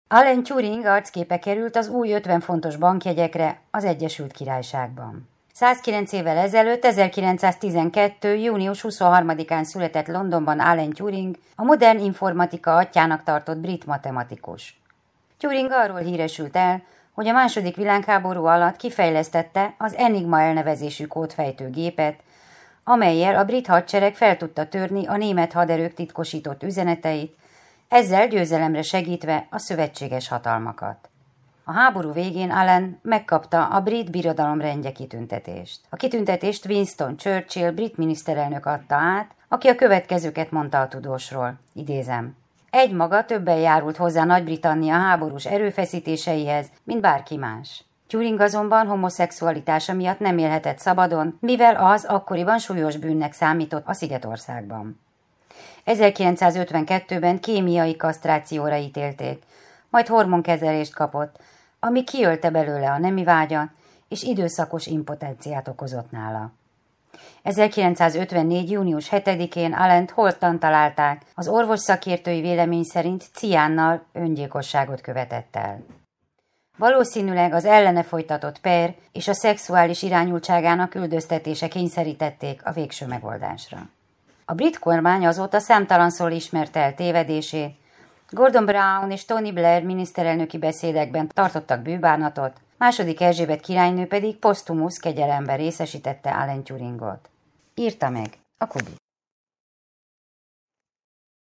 Alan Turing arcképe került az új 50 fontos bankjegyekre az Egyesült Királyságban. 109 évvel ezelőtt, 1912. június 23-án született Londonban Alan Turing, a modern informatika atyjának tartott brit matematikus. Turing arról híresült el, hogy a II. Világháború alatt kifejlesztette az Enigma elnevezésű kódfejtő gépet, amellyel a brit hadsereg fel tudta törni a német haderők titkosított üzeneteit, ezzel győzelemre segítve a szövetséges hatalmakat. A háború végén Alan megkapta a brit birodalomrendje kitüntetést. A kitüntetést Winston Churchill brit miniszterelnök adta át, aki a következőket mondta a tudósról, idézem. Egymaga többen járult hozzá Nagy-Britannia háborús erőfeszítéseihez, mint bárki más. Turing azonban homoszexualitása miatt nem élhetett szabadon, mivel az akkoriban súlyos bűnnek számított a Szigetországban. 1952-ben kémiai kasztrációra ítélték, majd hormonkezelést kapott, ami kiölte belőle a nemi vágyat, és időszakos impotenciát okozott nála. 1954. június 7-én Allant holttan találták, az orvos szakértői vélemény szerint ciánnal öngyilkosságot követett el. Valószínűleg az ellene folytatott per és a szexuális irányultságának üldöztetése kényszerítették a végső megoldásra. A brit kormány azóta számtalanszor ismerte el tévedését, Gordon Brown és Tony Blair miniszterelnöki beszédekben tartottak bűbánatot, II. Erzsébet királynő pedig posztumusz kegyelemben részesítette Alan Turingot. Írta meg a Kubi.